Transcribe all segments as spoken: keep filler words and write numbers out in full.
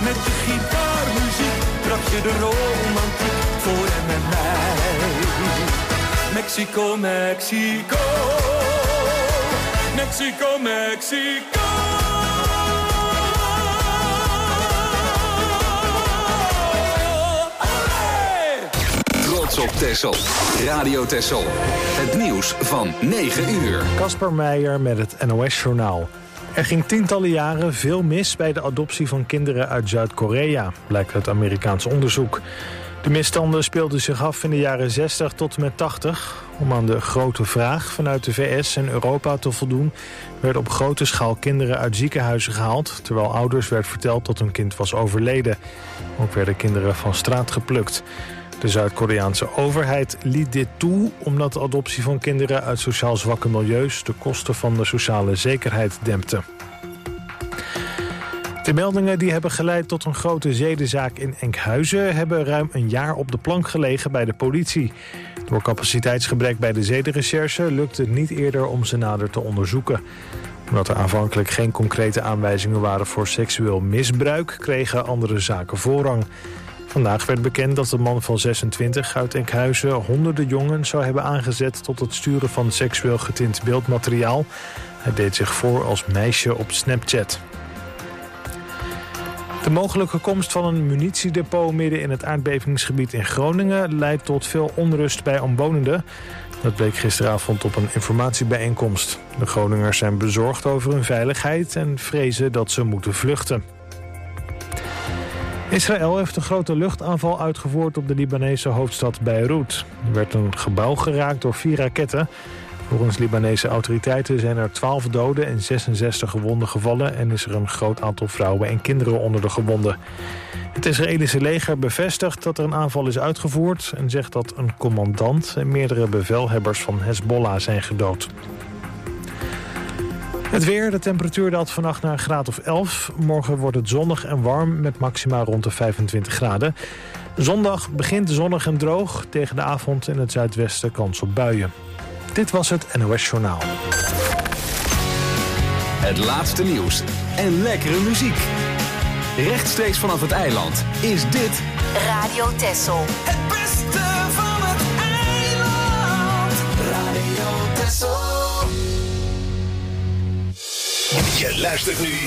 Met de gitaarmuziek bracht je de romantiek voor hem en mij. Mexico, Mexico, Mexico, Mexico. Trots op Texel. Radio Texel. Het nieuws van negen uur. Casper Meijer met het N O S-journaal. Er ging tientallen jaren veel mis bij de adoptie van kinderen uit Zuid-Korea, blijkt uit Amerikaans onderzoek. De misstanden speelden zich af in de jaren zestig tot en met tachtig. Om aan de grote vraag vanuit de V S en Europa te voldoen, werden op grote schaal kinderen uit ziekenhuizen gehaald, terwijl ouders werd verteld dat hun kind was overleden. Ook werden kinderen van straat geplukt. De Zuid-Koreaanse overheid liet dit toe omdat de adoptie van kinderen uit sociaal zwakke milieus de kosten van de sociale zekerheid dempte. De meldingen die hebben geleid tot een grote zedenzaak in Enkhuizen hebben ruim een jaar op de plank gelegen bij de politie. Door capaciteitsgebrek bij de zedenrecherche lukte het niet eerder om ze nader te onderzoeken. Omdat er aanvankelijk geen concrete aanwijzingen waren voor seksueel misbruik, kregen andere zaken voorrang. Vandaag werd bekend dat de man van zesentwintig uit Enkhuizen honderden jongens zou hebben aangezet tot het sturen van seksueel getint beeldmateriaal. Hij deed zich voor als meisje op Snapchat. De mogelijke komst van een munitiedepot midden in het aardbevingsgebied in Groningen leidt tot veel onrust bij omwonenden. Dat bleek gisteravond op een informatiebijeenkomst. De Groningers zijn bezorgd over hun veiligheid en vrezen dat ze moeten vluchten. Israël heeft een grote luchtaanval uitgevoerd op de Libanese hoofdstad Beirut. Er werd een gebouw geraakt door vier raketten. Volgens Libanese autoriteiten zijn er twaalf doden en zesenzestig gewonden gevallen en is er een groot aantal vrouwen en kinderen onder de gewonden. Het Israëlische leger bevestigt dat er een aanval is uitgevoerd en zegt dat een commandant en meerdere bevelhebbers van Hezbollah zijn gedood. Het weer, de temperatuur daalt vannacht naar een graad of elf. Morgen wordt het zonnig en warm met maxima rond de vijfentwintig graden. Zondag begint zonnig en droog. Tegen de avond in het zuidwesten kans op buien. Dit was het N O S-journaal. Het laatste nieuws en lekkere muziek. Rechtstreeks vanaf het eiland is dit Radio Texel. Het beste van het eiland. Radio Texel. Je luistert nu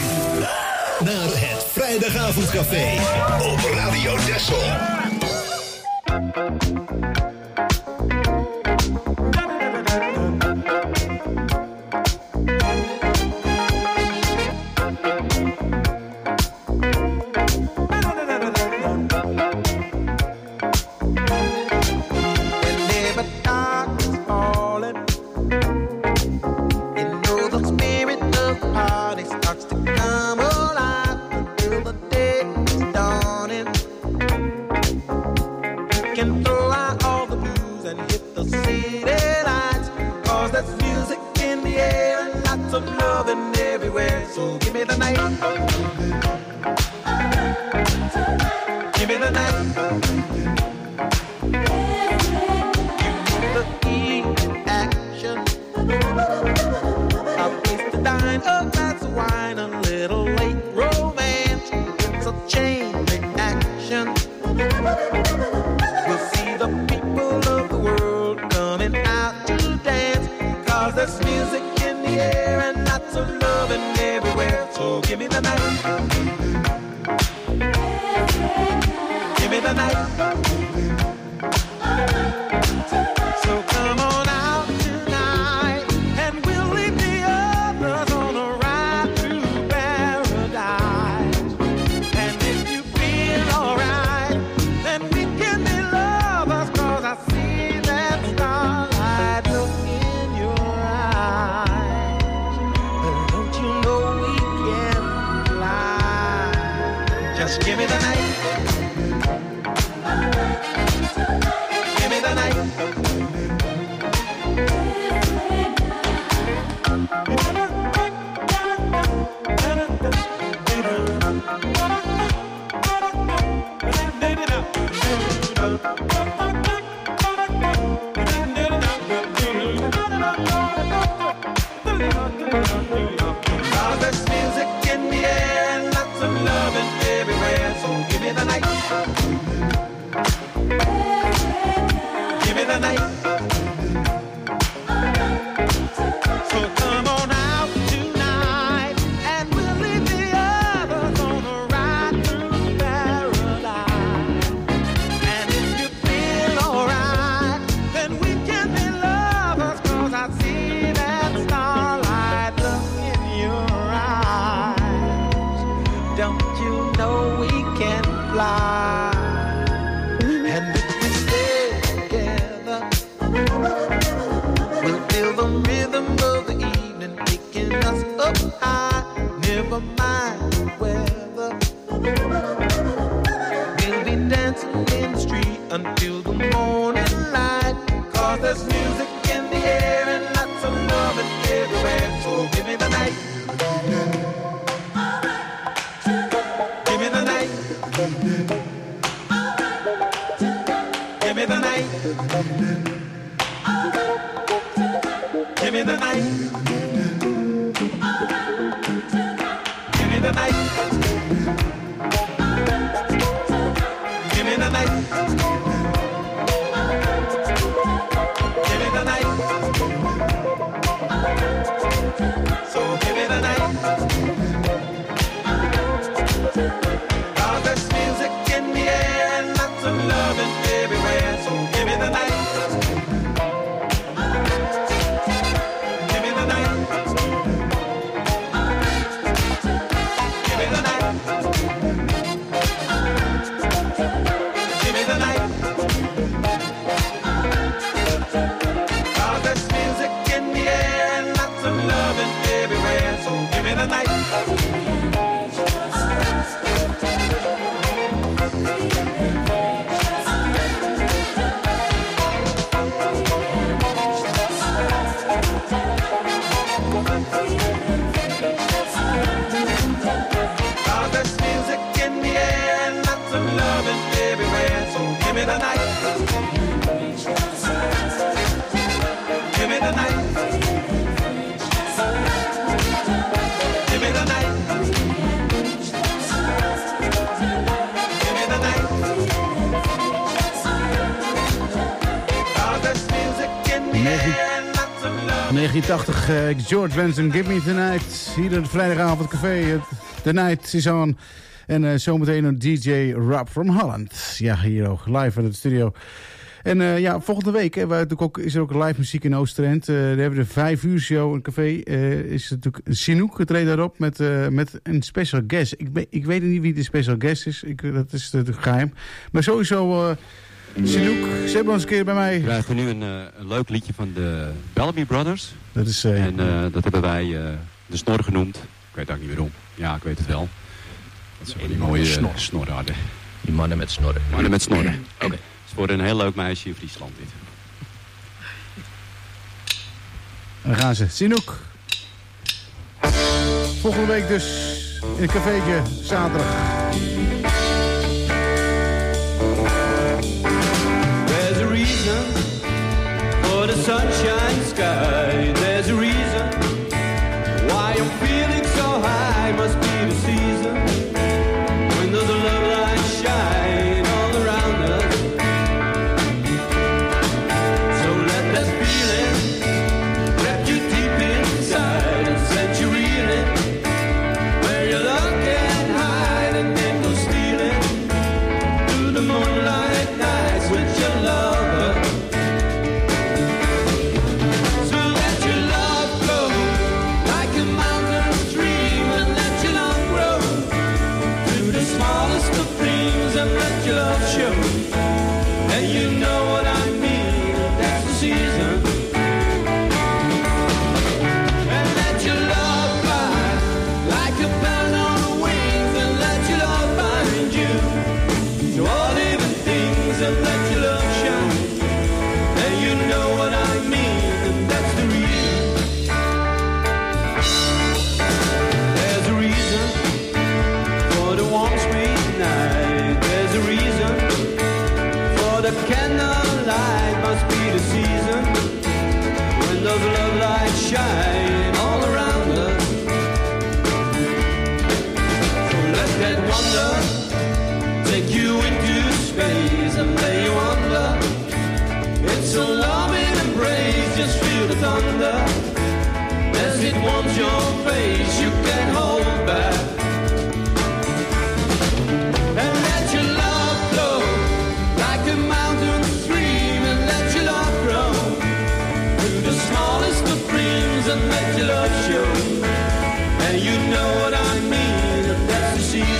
naar het Vrijdagavondcafé op Radio Texel. Cause there's music in the air and lots of loving everywhere. don't you know we can fly? And if we stay together, we'll feel the rhythm of the evening picking us up high. Never mind the weather, we'll be dancing in the street until the morning light. Cause there's music in the air and lots of loving everywhere. So give me the night, give me the night, give me the night, give me the night, give me the night, give me the night, give me the night. So give me the night. Cause there's music in the air and lots of loving everywhere. So give me the night. Give me the night. Give me the night. Give me the night. Cause there's music in the air and lots of loving everywhere. So give me the night. Cause there's music in the air and lots of loving everywhere. So give me the night. Give me the night. Give me the night. Give me the night. Cause there's music in the air and lots of love. negentien tachtig, uh, George Benson, Give Me Tonight. Hier in het vrijdagavondcafé. The Night is on. En uh, zometeen een D J Rob from Holland. Ja, hier ook live in het studio. En uh, ja, volgende week hè, wij ook, is er ook live muziek in Oosterend. Uh, daar hebben we de vijf uur show, een café. Uh, is natuurlijk Chinook, treedt daarop met, uh, met een special guest. Ik, be, ik weet niet wie de special guest is. Ik, dat is natuurlijk geheim. Maar sowieso, uh, Chinook, ze hebben ons een keer bij mij. We krijgen nu een, uh, een leuk liedje van de Bellamy Brothers. Dat is, uh, en uh, dat hebben wij uh, de snor genoemd. Ik weet ook niet waarom. Ja, ik weet het wel. Dat ze die mooie snor. snor hadden. Die mannen met snorren. Mannen met snorren. Oké. Okay. Het is voor een heel leuk meisje in Friesland dit. En dan gaan ze. Chinook. Volgende week dus in het cafeetje, zaterdag. There's a reason for the sunshine sky. There's a reason why I'm feeling so high. Must be the season when there's a love light shine all around us. So let that feeling wrap you deep inside and set you reeling where your love can hide, and then go stealing through the moonlight nights with your lover. So let your love flow like a mountain stream, and let your love grow through the smallest of dreams, and let your love show. And you know what I mean, that's the season. And let your love fly like a bird on the wings, and let your love find you to all living things, and let your love shine. And you know what I mean, and that's the reason. There's a reason for the warm sweet night. There's a reason for the candlelight. Must be the season when those love lights shine all around us. So let that wonder take you into space and lay you under. It's a loving embrace, just feel the thunder as it warms your face. You can't hold back. And let your love flow like a mountain stream, and let your love grow through the smallest of dreams, and let your love show. And you know what I mean, and that's the season.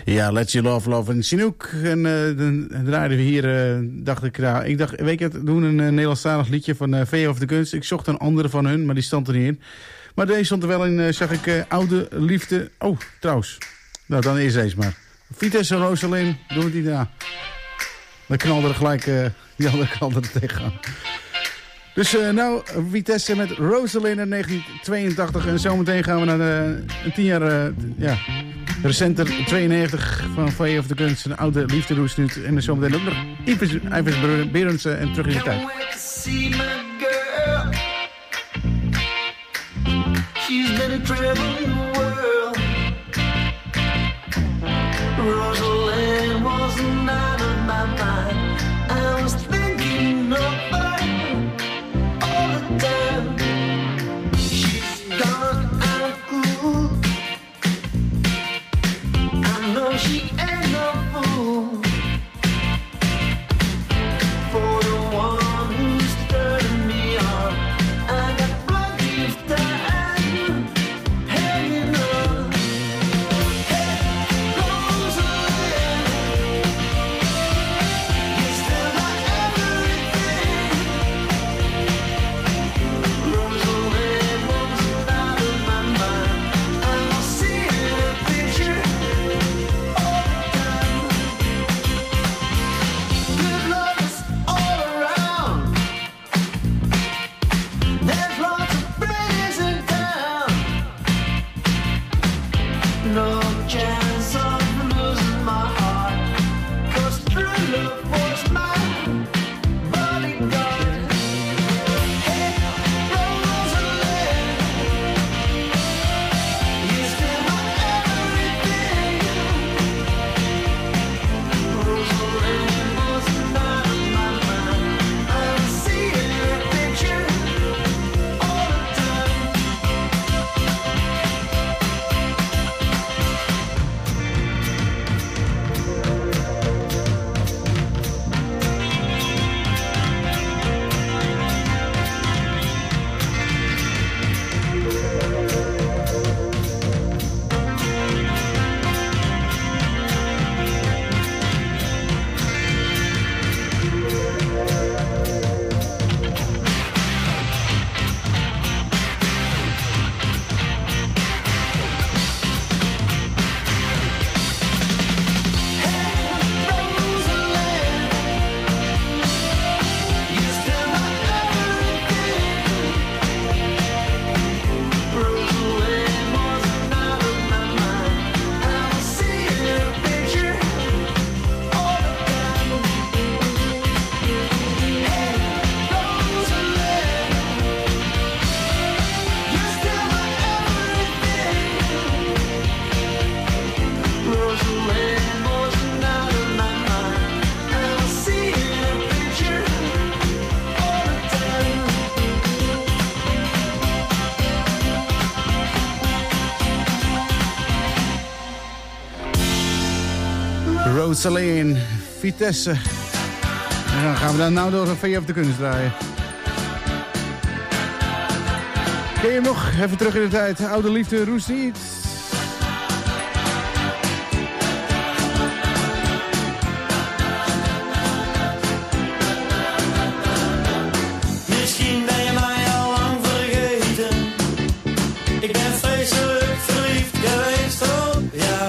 Ja, Let's You Love Love en Chinook. En uh, dan draaiden we hier, uh, dacht ik, nou, ik dacht, weet je het, doen een uh, Nederlandstalig liedje van uh, V of de Kunst. Ik zocht een andere van hun, maar die stond er niet in. Maar deze stond er wel in, uh, zag ik, uh, Oude Liefde. Oh, trouwens. Nou, dan is deze maar. Vitesse Rosalind, doen we het niet na. Dan knalde er gelijk uh, die andere kant er tegenaan. Dus uh, nou, Vitesse met Rosalind in negentien tweeëntachtig. En zometeen gaan we naar de, een tien jaar, uh, ja, recenter, tweeënnegentig van V of de Kunst. Een Oude Liefde roes nu. En zometeen ook nog Ivers, Ivers Berendsen en Terug in de Tijd. She's been a traveling the world. Rosalind wasn't out of my mind. I was thinking of her all the time. She's gone out of cool. I know she ain't no fool for the one who's turning me on. I got plenty of time hanging on. Hey, Rosalind, you're still my everything. Rosalind wasn't out of my mind. I was seeing her picture all the time. Good love is all around. There's lots of praise in town. No chance of losing my heart, 'cause true love was my bodyguard. Hey, Rosalind, you're still my everything. Rosalind wasn't out of my mind. I was seeing her picture all the time. Rosalind, Vitesse. En dan gaan we dan nou door een V of de Kunst draaien. Ken je hem nog? Even terug in de tijd. Oude Liefde, roest niet. Misschien ben je mij al lang vergeten. Ik ben vreselijk verliefd geweest op jou.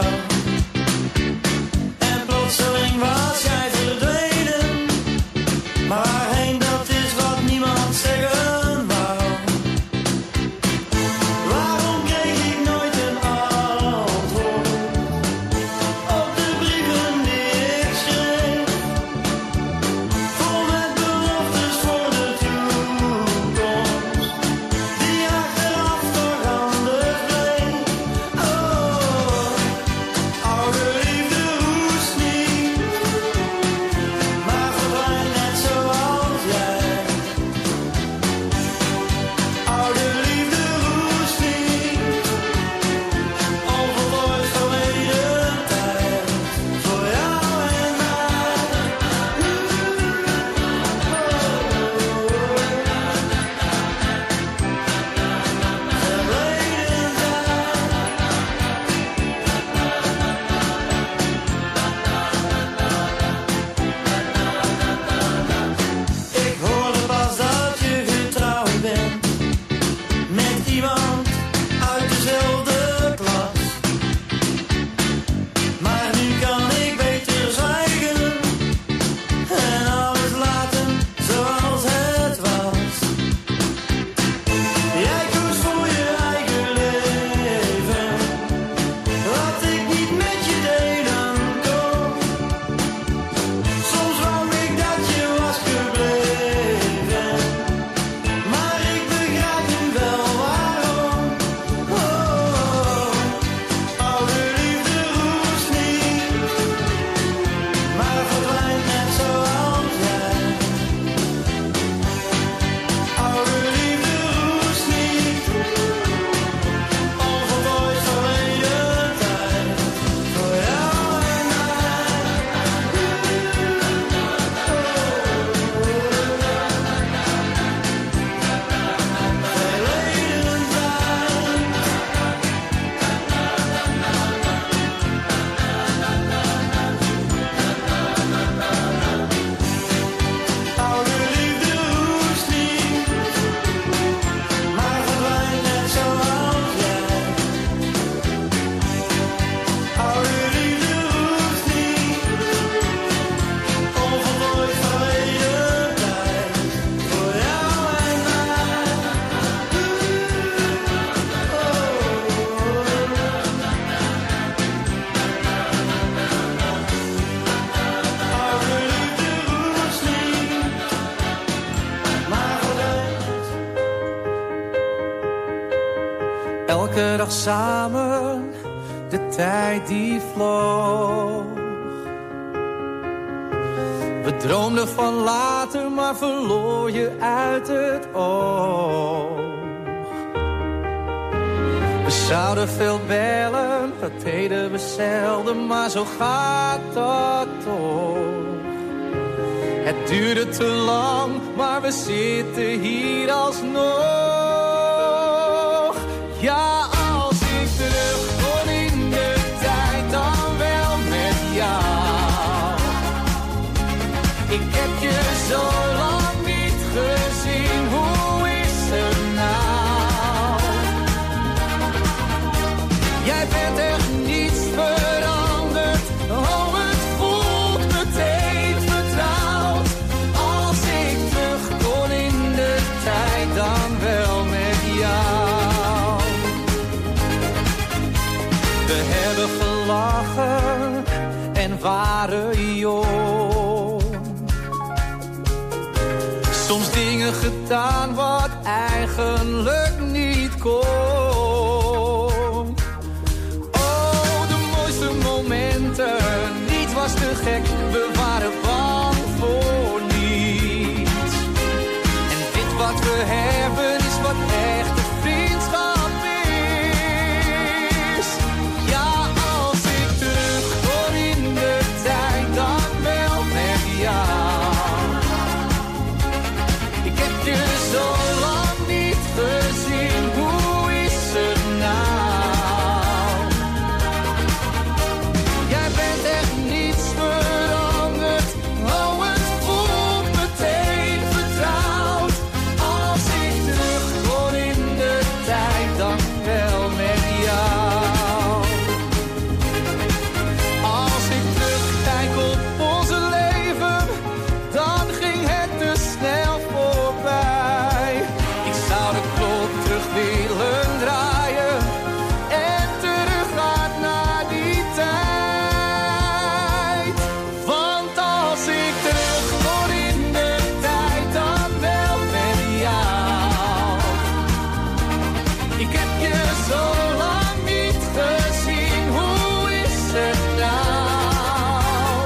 En plotseling was jij verdwenen. Maar waarheen, dat is wat niemand zeggen wou. Waarom kreeg ik nooit een antwoord op de brieven die ik schreef? Vol met beloftes voor de toekomst, die achteraf toch anders bleef. dag samen, de tijd die vloog. We droomden van later, maar verloor je uit het oog. We zouden veel bellen, dat deden we zelden, maar zo gaat dat toch. Het duurde te lang, maar we zitten hier alsnog. Ja, als ik terug kon in de tijd, dan wel met jou. Ik heb je zo lang niet gezien, hoe is het nou? Jij bent echt niets veranderd, oh het voelt meteen vertrouwd. Als ik terug kon in de tijd, dan wel met jou. We hebben gelachen en waren jong. Soms dingen gedaan wat eigenlijk niet kon. Oh, de mooiste momenten, niets was te gek, we waren bang voor niets. En dit wat we hebben is wat echte vriendschap is. Ja, als ik terug kon in de tijd, dan wel met jou. Ik heb je zo lang niet gezien, hoe is het nou? Jij bent echt niets veranderd, oh het voelt meteen vertrouwd. Als ik terug kon in de tijd, dan wel met jou. Als ik terugkijk op onze leven, dan ging het te snel voorbij. Ik zou de klok terug willen draaien en teruggaan naar die tijd. Want als ik terug kon in de tijd, dan wel met jou. Ik heb je zo lang niet gezien, hoe is het nou?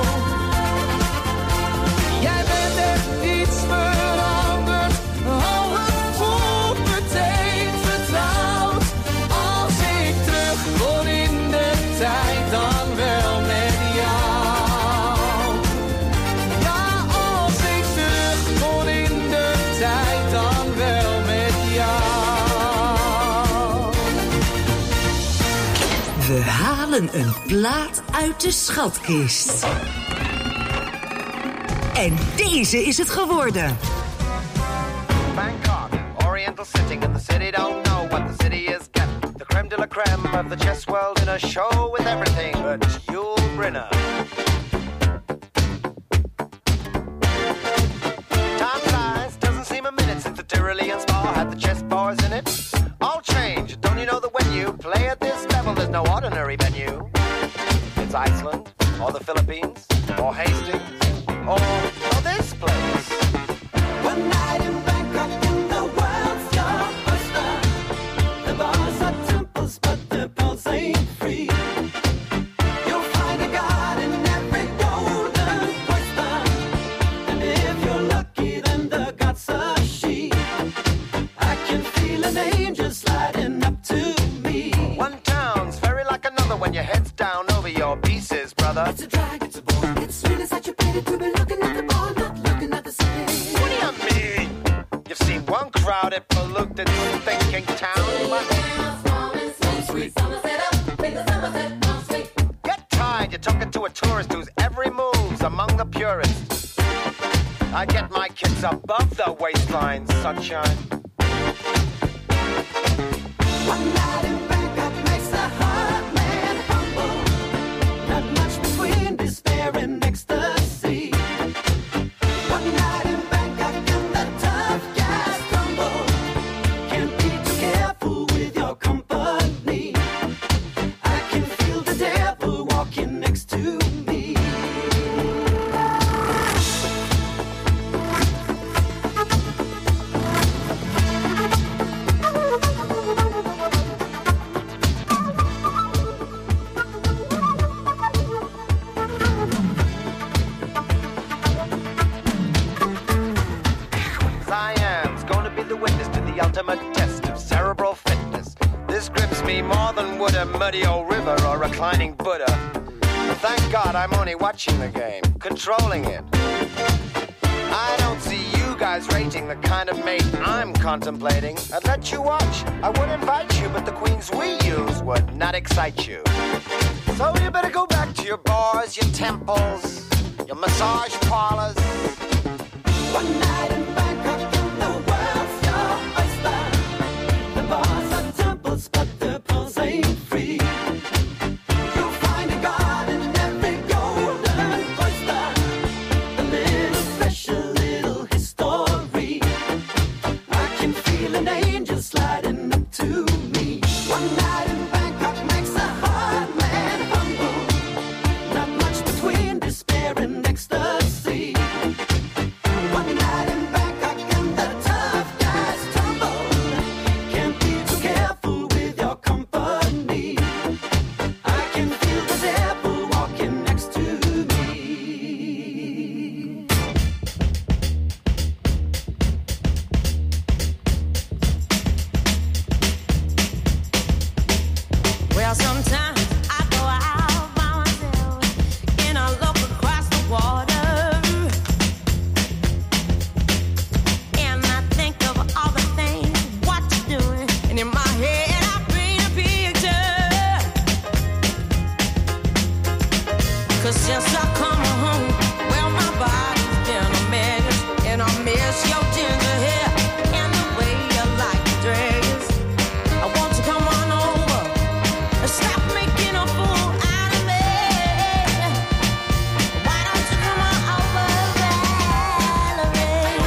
Jij bent echt niets veranderd, oh het voelt meteen vertrouwd. Als ik terug kon in de tijd, dan wel met jou. Ja, als ik terug kon in de tijd, dan wel met jou. We halen een plaat uit de schatkist. En deze is het geworden. Bangkok, Oriental sitting in the city, don't know what the city is getting. The creme de la creme of the chess world in a show with everything but Yul Brynner. Time flies, doesn't seem a minute since the Tyrolean spa had the chess bars in it. All change, don't you know that when you play at this level, there's no ordinary venue. It's Iceland, or the Philippines, or Hastings, or, or this place. One night in Bangkok in the world's your oyster. The bars are temples, but the pulse ain't free. You'll find a god in every golden oyster. And if you're lucky, then the god's a she. I can feel an angel sliding up to me. One town's very like another when your head's down over your pieces, brother. It's a drag, it's a bore. It's really such a pity to be looking at the bar, not looking at the city. What do you mean? You've seen one crowded, polluted, thinking town, but get tired, you're talking to a tourist whose every move's among the purists. I get my kids above the waistline, sunshine. One night in Bangkok makes the heart man humble. Not much between despair and ecstasy. One night in Bangkok and the tough guys crumble. Can't be too careful with your company. I can feel the devil walking next to me. a muddy old river or reclining Buddha. But thank God I'm only watching the game, controlling it. I don't see you guys rating the kind of mate I'm contemplating. I'd let you watch, I would invite you, but the queens we use would not excite you. So you better go back to your bars, your temples, your massage parlors. One night in Bangkok and the world's your oyster. The bars are temples, but the pearls ain't free. You'll find a god in every golden oyster. A little special little history. I can feel an angel sliding up to me. One night in Bangkok makes a hard man humble. Not much between despair and ecstasy. One night in Bangkok and the tough guys tumble. Can't be too careful with your company. I can feel the devil walking next to me. Well, sometimes I go out by myself and I look across the water and I think of all the things what you're doing, and in my head I paint a picture. 'Cause since I come home, well, my body's been a mess, and I miss your ginger hair and the way you like your dress. I want you to come on over and stop making a fool out of me. Why don't you come on over, Valerie?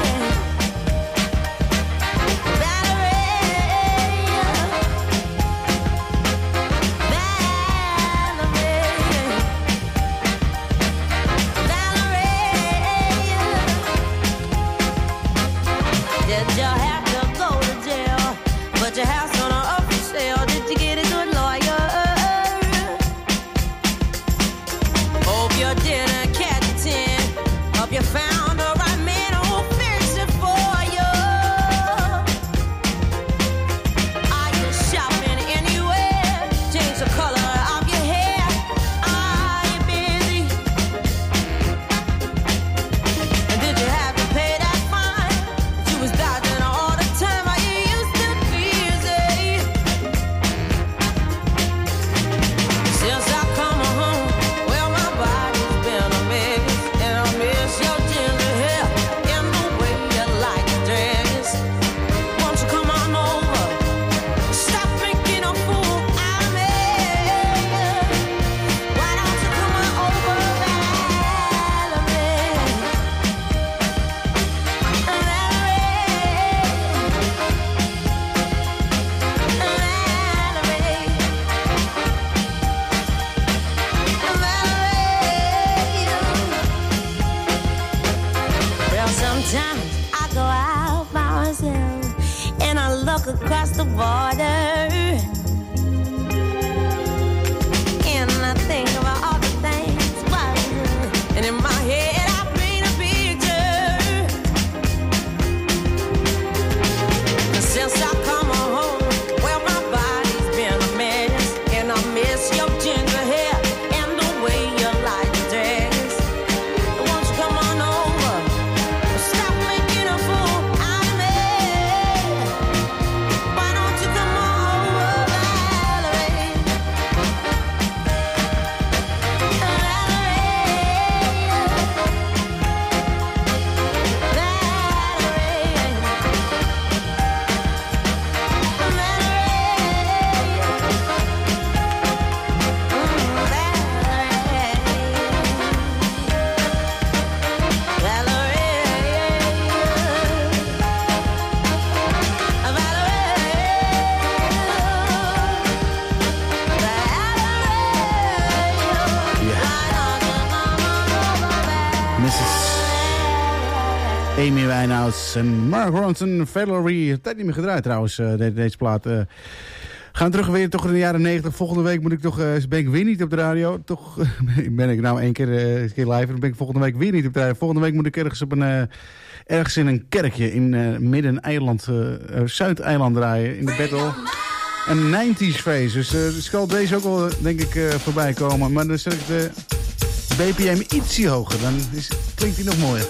Did you have to go to jail? But your house on a up for sale. Did you get a good lawyer? Hope you didn't catch a tin. Hope you found the right man who'll fix it for you. Are you shopping anywhere? Change the color of your hair. Are you busy? And did you have to pay that fine? You was dodging all the time. Are you used to busy? Since I come home, well, my body's been a mess, and I miss your ginger hair and the way you like your dress. Won't you come on over? Stop making a fool out of me. Why don't you come on over, Valerie? Well, sometimes I go out by myself and I look across the water and I think about all the things what I do. And in my head I paint a picture. Since I come home, well, my body's been a mess, and I miss your ginger hair and the way you like your dress. Won't you come on over? Stop making a fool out of me. Why don't you come on over, Valerie? missus Amy Winehouse en Mark Ronson, Valerie. Tijd niet meer gedraaid trouwens, uh, de, deze plaat. Uh, gaan terug weer toch in de jaren negentig. Volgende week moet ik toch, uh, ben ik weer niet op de radio. Toch uh, ben ik nou één keer, uh, een keer live. Dan ben ik volgende week weer niet op de radio. Volgende week moet ik ergens op een... Uh, ergens in een kerkje in uh, Midden-Eiland, uh, Zuid-Eiland draaien. In de battle. Een nineties feest. Dus uh, zal deze ook wel, denk ik, uh, voorbij komen. Maar dan zet ik de B P M ietsje hoger. Dan is, klinkt hij nog mooier.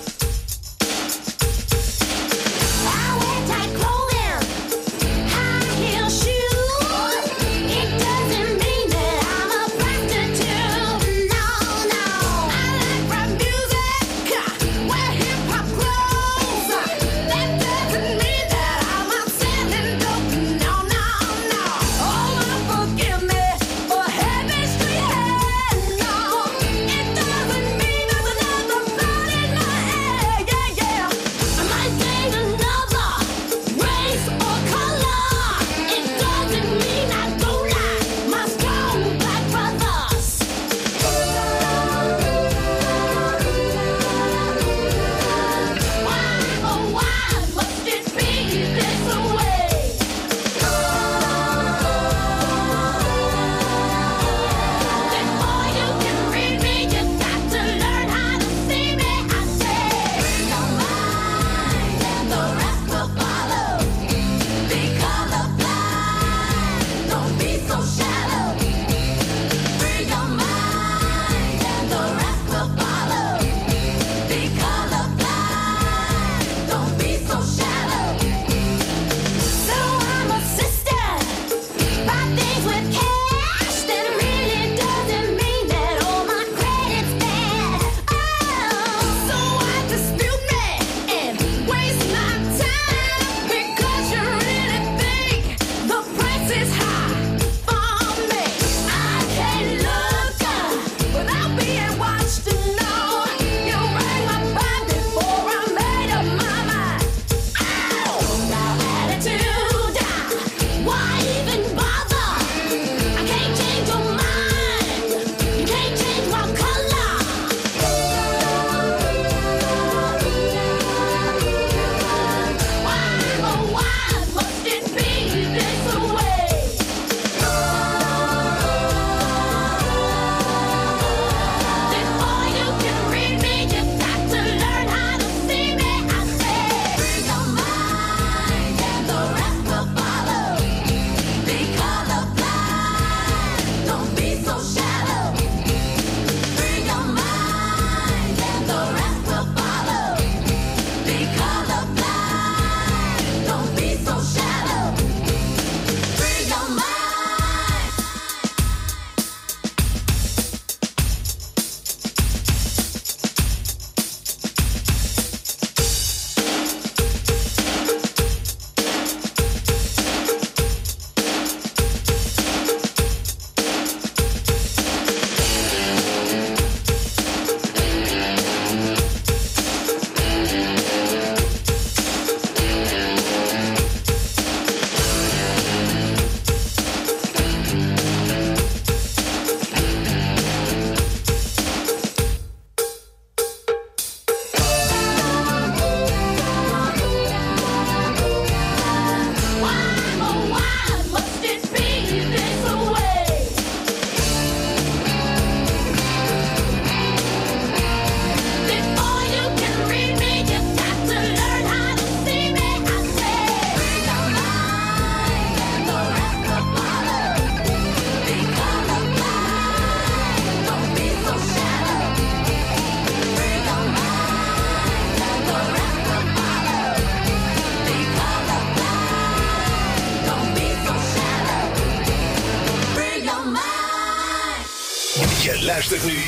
Je luistert nu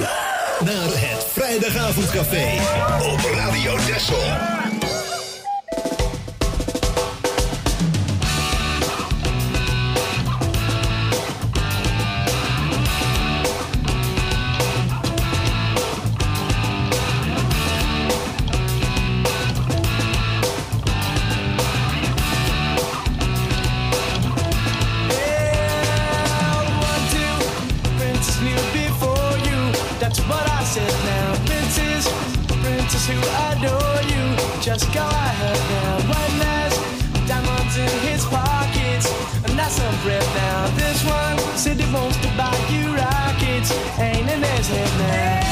naar het Vrijdagavondcafé op Radio Texel. Who adore you, just go ahead now. One has diamonds in his pockets, and that's some bread now. This one said he wants to buy you rockets, ain't in his head now.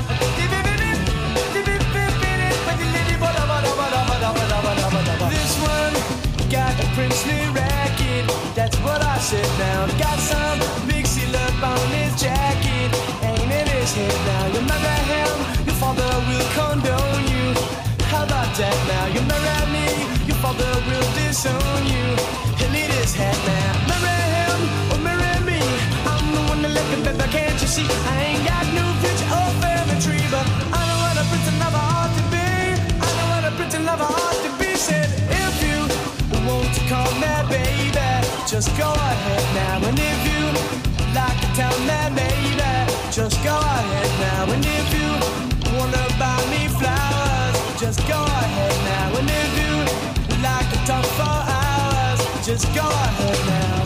This one jacket. That's what I said now. Got some big seal up on his jacket. Ain't in his head now. You marry him, your father will condone you. How about that now? You marry me, your father will disown you. He'll need his hat now. Marry him or marry me. I'm the one that left him, baby, can't you see? I ain't got no future or family tree, but I know what a pretty lover ought to be. I know what a pretty lover ought to be. Said if you want to call me baby, just go ahead now. And if you like to tell me maybe, just go ahead now. And if you wanna buy me flowers, just go ahead now. And if you like to talk for hours, just go ahead now.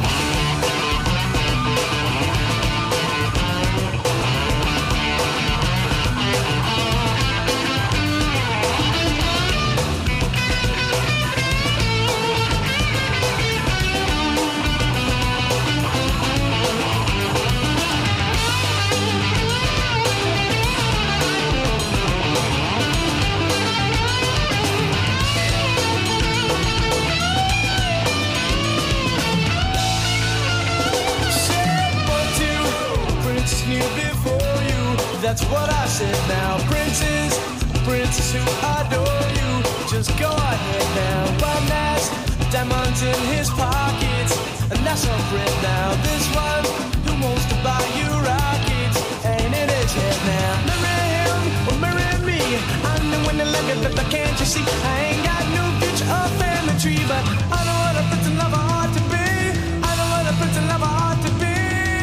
That's what I said now. Princes, princes who adore you, just go ahead now. One has diamonds in his pockets, and that's a friend now. This one who wants to buy you rockets, ain't in his head now. Marry him or marry me. I'm the one that love it, but can't you see? I ain't got no future or family tree, but I know what a pretty lover ought to be. I know what a pretty lover ought to be.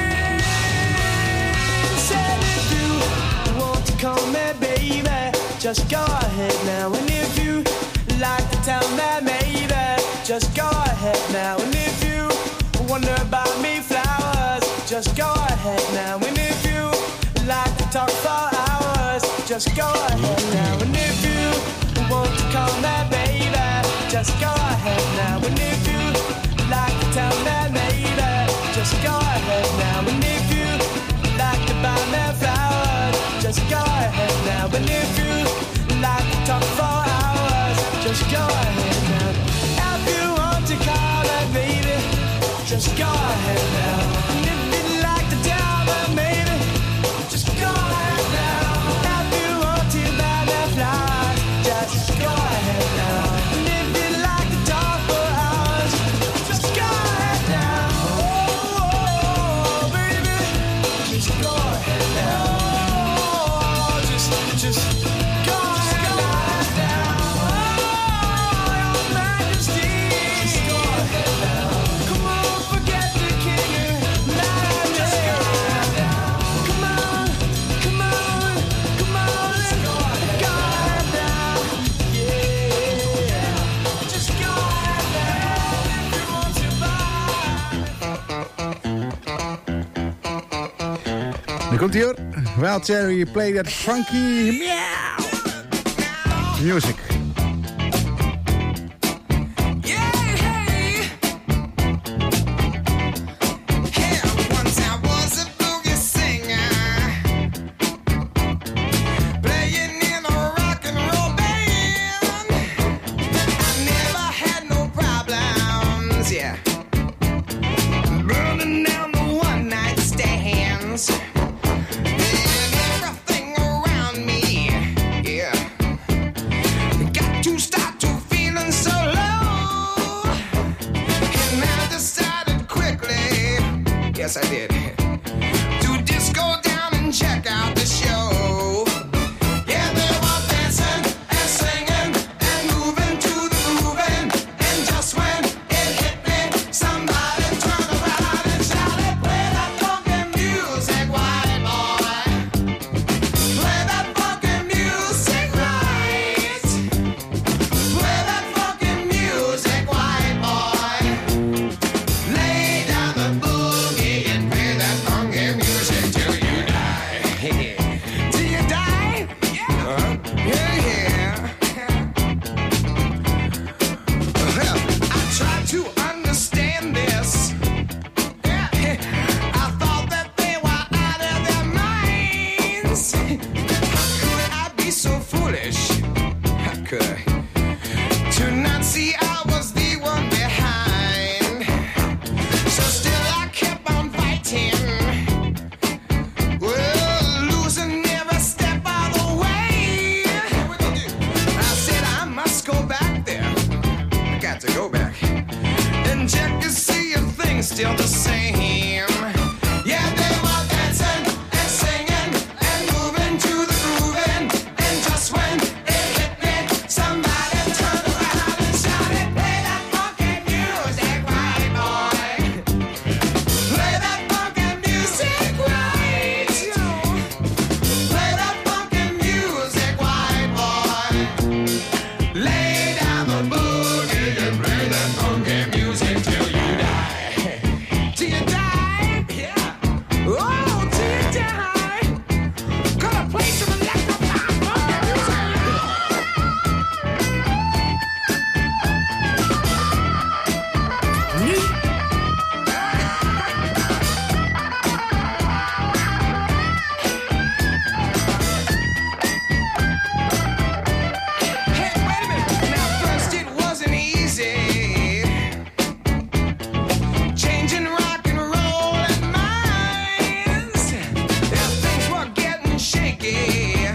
Said if you want to call me baby, just go ahead now. And if you like to tell me maybe, just go ahead now. And if you wonder about me flowers, just go ahead now. And if you like to talk for hours, just go ahead now. And if you want to call me baby, just go ahead now. And if you like to tell me maybe, just go ahead now. And if you like to buy me flowers, just go ahead now. And if you like to talk for hours, just go ahead now. If you want to call me baby, just go ahead now. And if you like to tell me maybe, just go ahead now. If you want to buy me flowers, just go ahead now. And if you like to talk for hours, just go ahead now. Oh, oh, oh baby, just go ahead now. Just, just go ahead now. Oh, your majesty. Just go ahead now. Come on, forget the king. Just go ahead now. Come on, come on, come on. Just go ahead now. Yeah. Just go ahead now. If you want to buy. Nu komt hij hoor. Wild Cherry, play that funky meow music. Yes, I did. To just go down and check out the show. Yeah, they were dancing and singing and moving to the grooving. And just when it hit me, somebody turned around and shouted, "Play that funky music, white boy. Play that funky music right. Play that funky music, white boy. Lay down the boogie and play that still the same. Yeah, they were dancing and singing and moving to the grooving. And just when it hit me, somebody turned around and shouted, play that funky music, right, boy. Play that funky music, right. Play that funky music, white boy. Lay down the boogie and play that funky music till you die. Till you die, yeah. Oh, till you die. Gonna play some electrified funky music. Nu Hey, wait a minute. Now, first it wasn't easy. Changing rock and roll and minds. Yeah, things were getting shaky.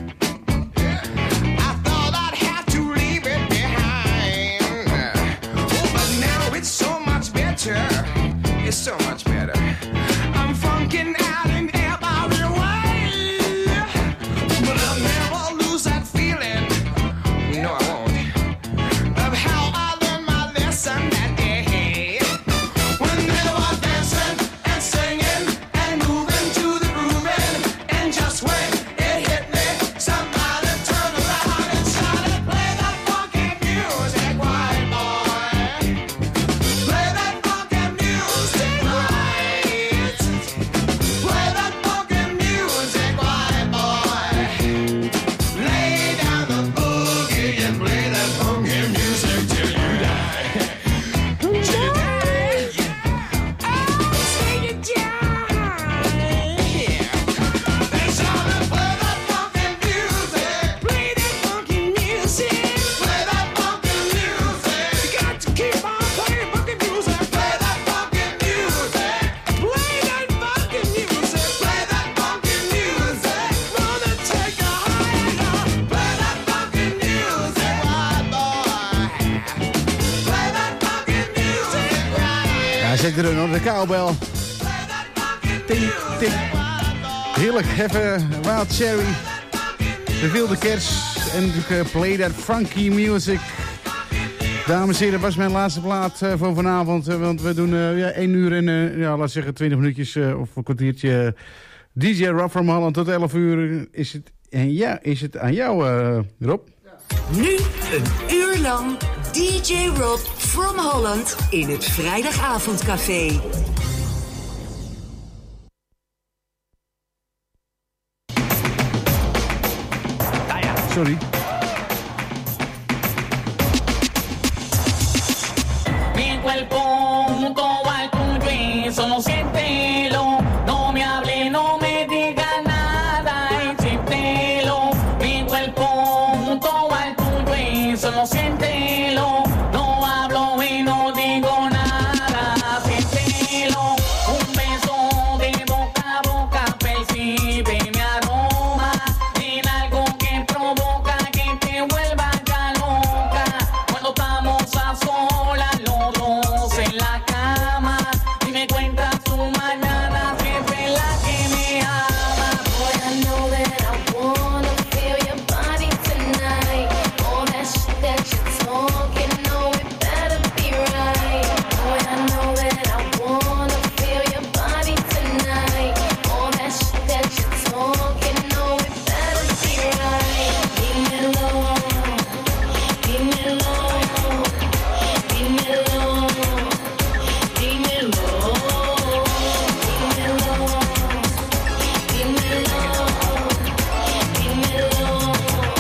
I thought I'd have to leave it behind. Oh, but now it's so much better. It's so much better. I'm funking out in every way. But I'll never lose that feeling. No, I won't. Of how I learned my lesson that day. When they were dancing and singing and moving to the grooving. And just when it hit me, somebody turned around and shouted, play that funky music, white boy. Play that funky music, right. Play that funky music, white boy. Lay down the boogie and play that funky music till you die. Till you die. Oh, till you die. They shouted, play that funky music. Play that funky music. Play that funky music. You got to keep on playing funky music. Play that funky music. Play that funky music. Play that funky music. Wanna take a higher. Play that funky music, white boy. Play that funky music, right. Ja, zet erin hoor, de cowbell. Ting, ting. Heerlijk, even Wild Cherry. De Wilde Cats. En natuurlijk uh, Play That Funky Music. Dames en heren, was mijn laatste plaat uh, voor vanavond. Uh, want we doen uh, ja, één uur en uh, ja, laat zeggen twintig minuutjes uh, of een kwartiertje. D J Rob from Holland tot elf uur. Is het, en ja, is het aan jou, uh, Rob? Nu een uur lang D J Rob from Holland in het Vrijdagavondcafé. Sorry. Mi cuerpo junto al tuyo y solo siéntelo. No me hable, no me diga nada y siéntelo. Mi cuerpo junto al tuyo y solo siéntelo. No hablo y no digo nada, siéntelo. Un beso de boca a boca percibe mi aroma. En algo que provoca que te vuelva ya loca. Cuando estamos a solas los dos en la cama y me cuentas tu mañana siempre la que me ama. Boy, I know that I wanna feel your body tonight. All that shit that you're talking, no, it better be right. Boy, I know that I wanna feel your body tonight. All that shit that you're talking, no, it better be right. Leave me alone, leave me alone, leave me alone, leave me alone, leave me alone. Leave me alone, leave me alone.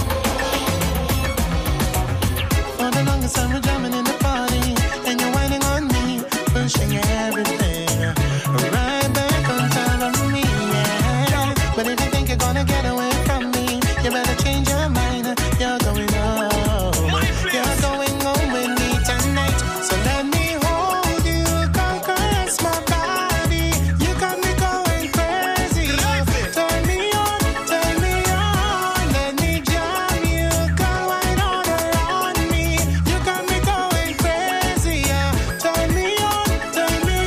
For the longest time we're jamming in the party, and you're whining on me, pushing everything right back on top of me, yeah. But if you think you're gonna get away from me, you better change your mind. You're going home, you're going home with me tonight. So let me hold you, caress my body. You got me going crazy. Turn me on, turn me on. Let me jam you, go right on around me. You got me going crazy, yeah. Turn me on, turn me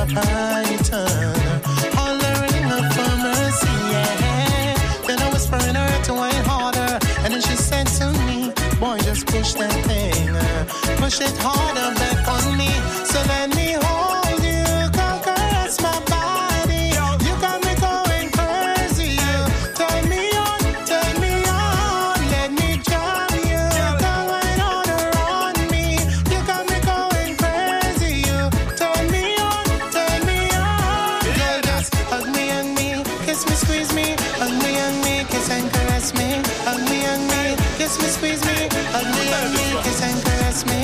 my python, hollering up for mercy, yeah. Then I whispering her to wait harder, and then she said to me, boy, just push that thing, uh, push it harder back on me, so let me hold you, caress my body, you got me going crazy, you turn me on, turn me on, let me jam you, come right on around me, you got me going crazy, you turn me on, turn me on, girl, just hug me, hug me, kiss me, squeeze me, hug me, hug me, kiss and caress me, hug me, hug me, kiss me, squeeze me, hug me, hug me, kiss and caress me.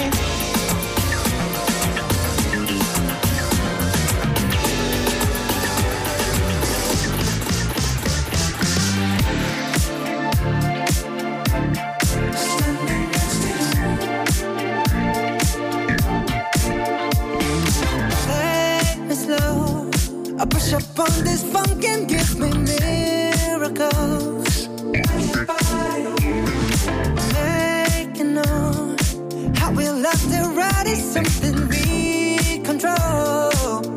Take me slow. I push up on this funk and give me miracles. Making known how we love to ride is something we control.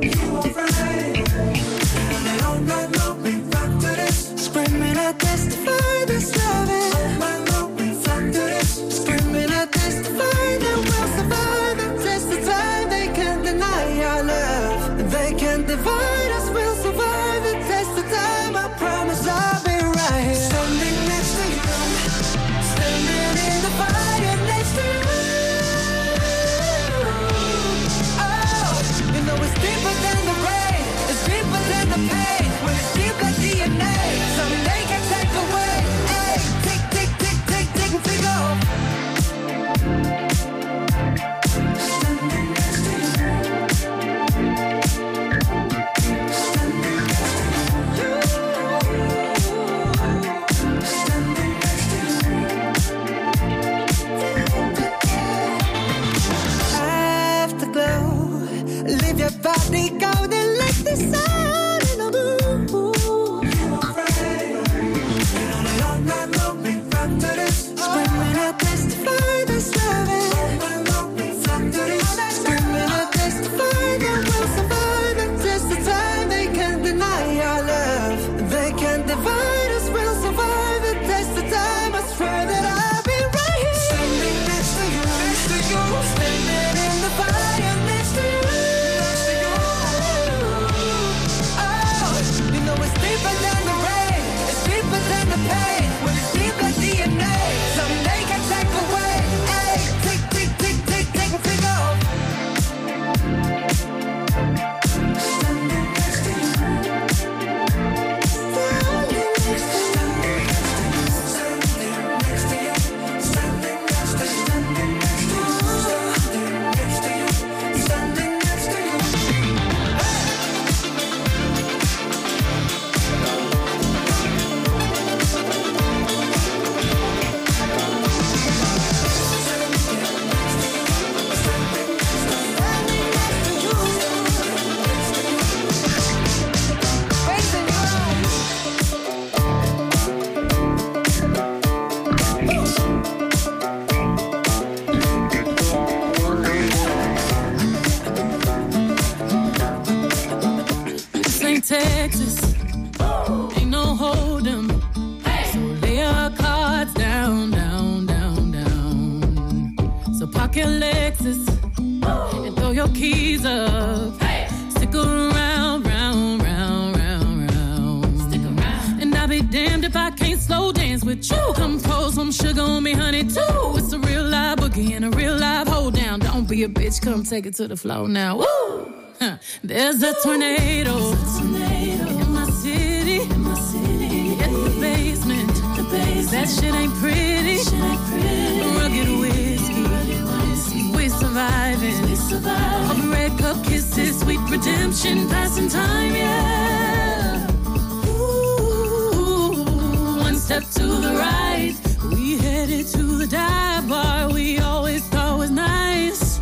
Screaming, I testify this loving. Screaming, I testify that we'll survive the test of time. They can't deny our love. They can't divide us. We'll survive the test of time. I promise I'll be right here. Standing next to you. Standing in the fire next to you. Oh, you know it's deeper than the rain. It's deeper than the pain. When it's deep like D N A, something they can take away. Hey, tick, tick, tick, tick, tick, tick off. Standing next to you. Standing next to you. Standing next to you. Afterglow, leave your body cold and let the sun in the blue. Screaming, I testify this loving. Screaming, I testify that we'll survive the test of time. They can't deny our love. They can't divide us. We'll survive the test of time. I swear that I'll be right here. Standing next to you, next to you. Standing in the fire next to you. Oh, you know it's deeper than the rain. It's deeper than the pain. When it's deep like D N A, something they can take away. Hey, tick, tick, tick, tick, tick, tick off. Standing next to you. Standing next to you. Standing next to you. Standing next to you. Standing next to you. Standing next to you. Standing next to you. This ain't Texas, ain't no hold'em. So lay your cards down, down, down, down. So park your Lexus and throw your keys up. Stick around, round, round, round, round. Stick around. And I'll be damned if I can't slow dance with you. Come pour some sugar on me, honey, too. It's a real live boogie and a real live hold down. Don't be a bitch, come take it to the floor now. Woo! Huh. There's a tornado, in my city, in my city. In the basement, the basement. That shit ain't pretty, shit ain't pretty. Rugged whiskey, rugged whiskey. We surviving, we surviving. All the red cup kisses, sweet redemption, passing time, yeah. Ooh, one step to the right, we headed to the dive bar we always thought was nice.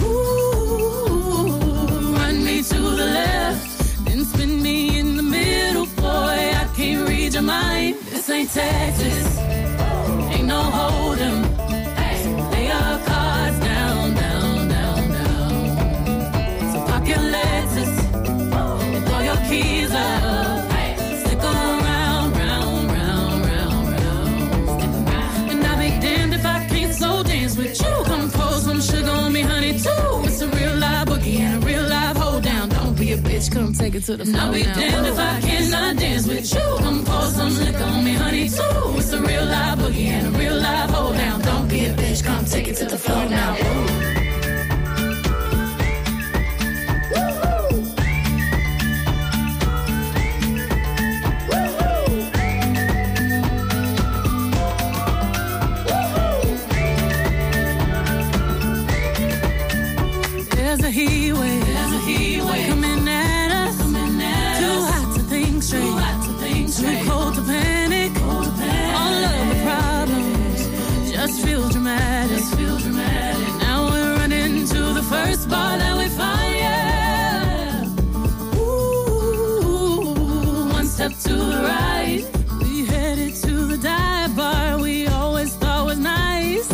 To the left, then spin me in the middle, boy, I can't read your mind. This ain't Texas, ain't no hold'em. So lay your cards down, down, down, down. So park your Lexus be a bitch, come take it to the floor. I'll be damned if I cannot dance with you. Come pour some liquor on me, honey, too. It's a real live boogie and a real live hold down. Don't be a bitch, come take it to the floor now. Ooh. There's a heat wave, there's a heat wave coming at us, coming at too us. Hot to think straight, too hot to think straight, too cold to panic, cold to panic. All of the problems just feel dramatic, just feel dramatic. Now we're running to the first bar that we find, yeah. Ooh, one step to the right, we headed to the dive bar we always thought was nice.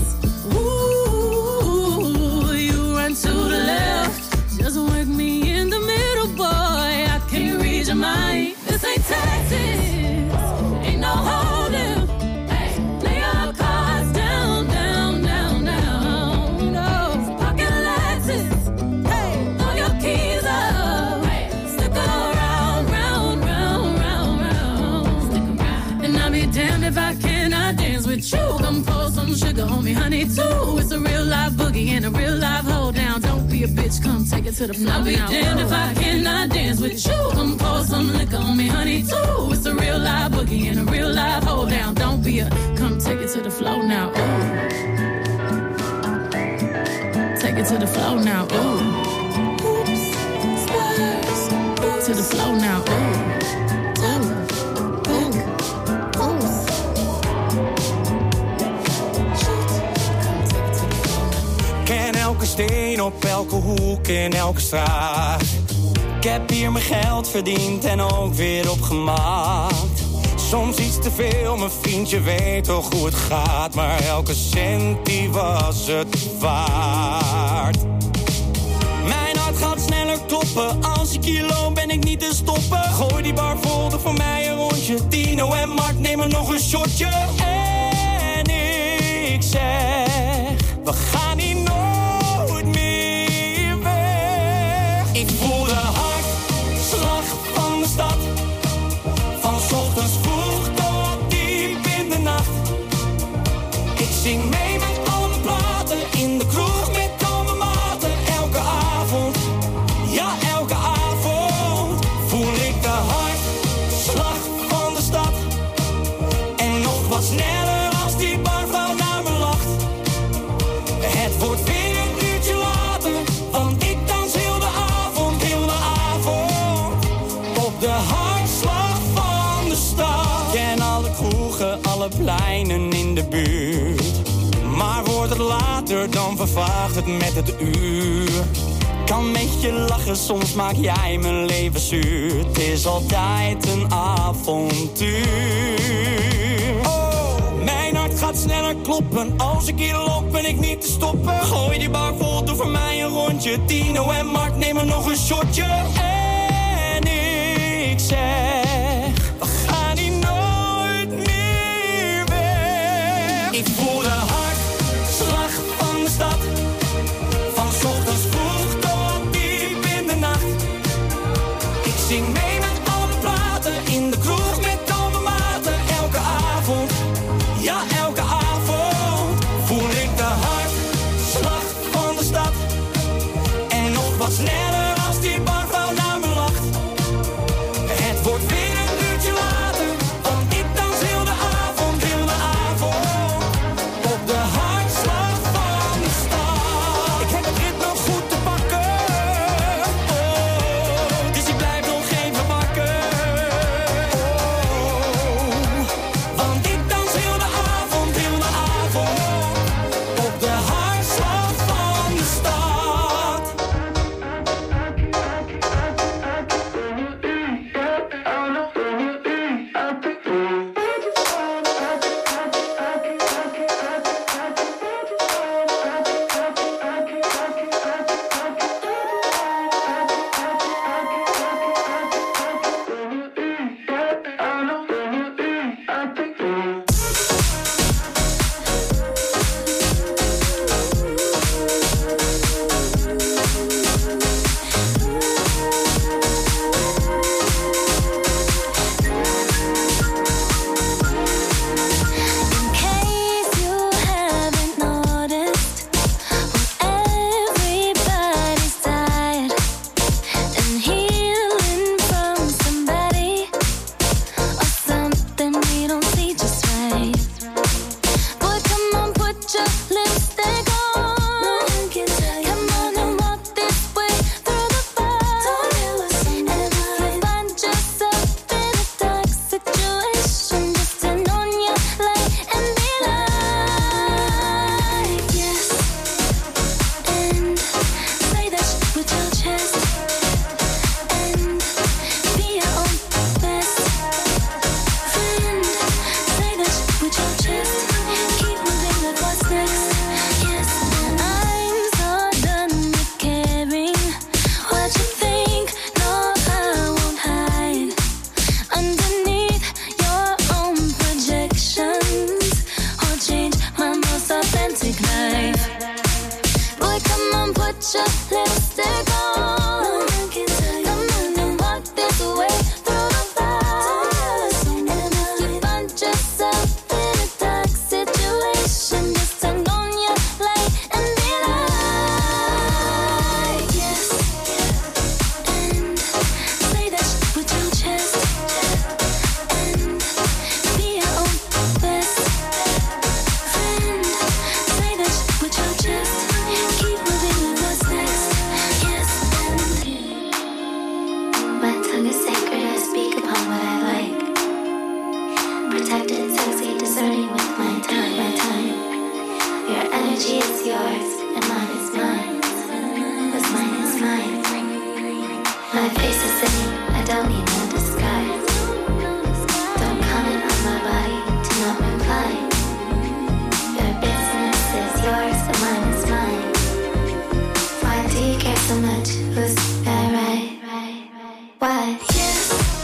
Ooh, you run to the left. Just work me in the middle, boy. I can't read your mind. This ain't Texas, ain't no holding. Hey, lay our cards down, down, down, down. No pocket Lexus. Hey, throw your keys up. Hey, stick around, round, round, round, round. Stick around. And I'll be damned if I cannot dance with you. Come pour some sugar on me, honey, too. It's a real live boogie and a real live hold down. Don't be a bitch, come take it to the floor. I'll be damned if I cannot dance with you. Come pour some liquor on me, honey, too. It's a real live boogie and a real live hold down. Don't be a, come take it to the floor now. Ooh. Take it to the floor now. Ooh. Oops, slurs. To the floor now. Ooh. Ken elke steen op elke hoek in elke straat. Ik heb hier mijn geld verdiend en ook weer opgemaakt. Soms iets te veel, mijn vriendje weet toch hoe het gaat. Maar elke cent die was het waard. Mijn hart gaat sneller kloppen. Als ik hier loop ben ik niet te stoppen. Gooi die bar vol, doe voor mij een rondje. Tino en Mark nemen nog een shotje. En ik zeg, we gaan hier nooit meer weg. Ik voel de hartslag van de stad. Van 's ochtends vroeg tot diep in de nacht. Ik zing mee met al mijn platen. In de kroeg met al mijn maten. Elke avond, ja elke avond. Voel ik de hartslag van de stad. En nog wat sneller als die barvrouw naar me lacht. Het wordt weer een uurtje later, want ik dans heel de avond, heel de avond. Op de hartslag van de stad. Ken alle kroegen, alle pleinen in de buurt. Maar wordt het later, dan vervaagt het met het uur. Kan met je lachen, soms maak jij mijn leven zuur. Het is altijd een avontuur. Oh, mijn hart gaat sneller kloppen. Als ik hier loop ben ik niet te stoppen. Gooi die bar vol, doe voor mij een rondje. Tino en Mark nemen nog een shotje. En ik zeg, we gaan hier nooit meer weg. Ik voel de hartslag van de stad. Van 's ochtends vroeg tot diep in de nacht. Ik zing mee met al mijn platen. In de kroeg met al mijn maten. Elke avond, ja elke avond. Voel ik de hartslag van de stad. En nog wat sneller als die barvrouw naar me lacht. Het wordt weer een uurtje later, want ik dans heel de avond, heel de avond. Op de hartslag van de stad. Ik heb het ritme goed te pakken. Oh, dus ik blijf nog even face the same, I don't need no disguise. Don't comment on my body, do not reply. Your business is yours, but mine is mine. Why do you care so much? Who's that right? Why? Yes.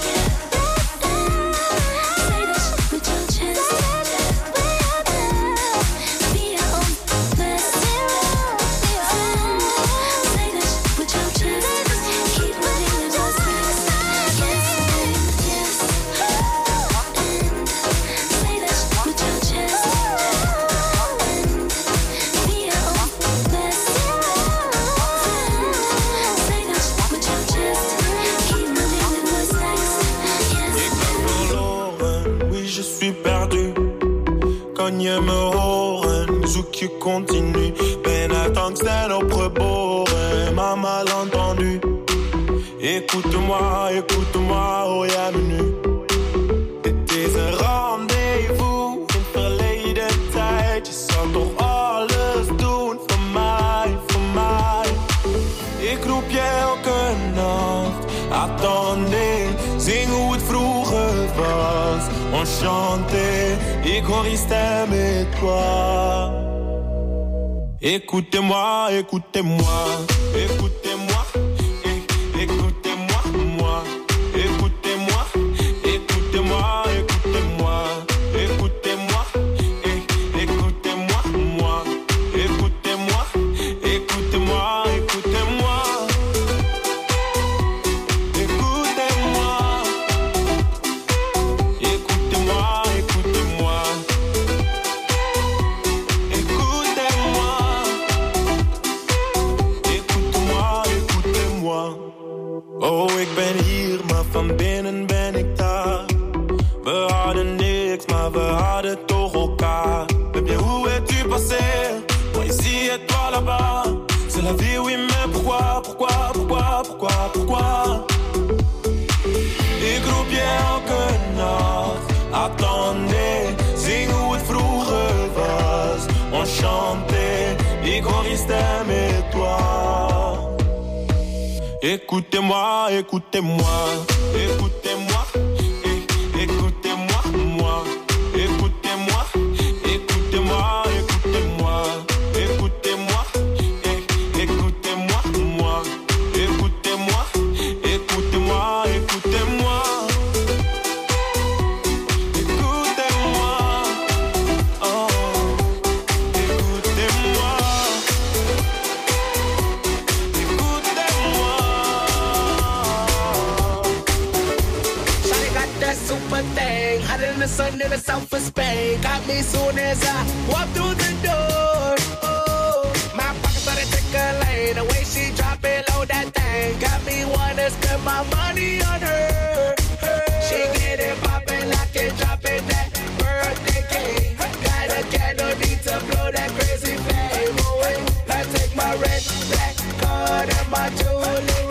Say that shit with your chest. Be your own best friend. Say that shit with your chest. Keep moving the bus next. Yes, yes. And say that shit with your chest. Be your own best friend. Say that shit with your chest. Keep moving the bus next. Yes. Ik ben verloren, oui je suis perdu. Kan je me horen, zoek je continu. Ben uit angst en opgeboren, maar mal entendu. Écoute-moi, écoute-moi, hoor jij me nu? Dit is een rendezvous in verleden tijd. Je zou toch alles doen voor mij, voor mij. Ik roep je elke nacht, attendez. Zing hoe het vroeger was, enchanté. Ik hoor die stem et toi. Écoutez-moi, écoutez-moi, écoutez-moi, eh, écoutez-moi, moi. Écoutez-moi, écoutez-moi, écoutez-moi, écoutez-moi, eh, écoutez-moi, moi. Écoutez-moi, écoutez-moi, écoutez-moi. Écoutez-moi, écoutez-moi, écoutez-moi. Écoutez-moi, écoutez-moi, écoutez-moi. Oh, ik ben hier, maar van binnen ben ik daar. We hadden niks, maar we hadden toch elkaar. Baby, où es-tu passé? Moi ici et toi là-bas. C'est la vie, oui, mais pourquoi, pourquoi, pourquoi, pourquoi, pourquoi? Ik roep je elke nacht, attendez. Zing hoe het vroeger was, enchanté. Ik hoor die stem et toi. Écoutez-moi, écoutez-moi, écoutez-moi, eh, écoutez-moi, moi. Écoutez-moi, écoutez-moi, écoutez-moi, écoutez-moi, eh, écoutez-moi, moi. Écoutez-moi, écoutez-moi, écoutez-moi. Écoutez-moi, oh, écoutez-moi. Shawty got that super thing, hotter than the sun in the south of Spain. Got me soon as I walk through the door. Oh, my pocket started tickling, the way she drop it low that thing got me wanna spend my money on her. She get it poppin', lock it, drop it, that birthday cake. Got a candle, need to blow that crazy flame away. I take my red, black card and my jewelry.